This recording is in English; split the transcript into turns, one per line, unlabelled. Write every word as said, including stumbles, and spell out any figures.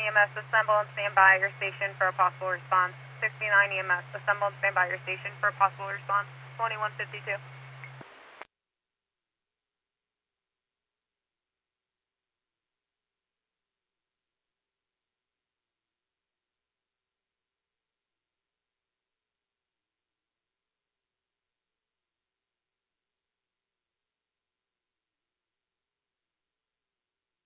E M S, assemble and stand by your station for a possible response. sixty-nine E M S, assemble and stand by your station for a possible response. twenty-one fifty-two.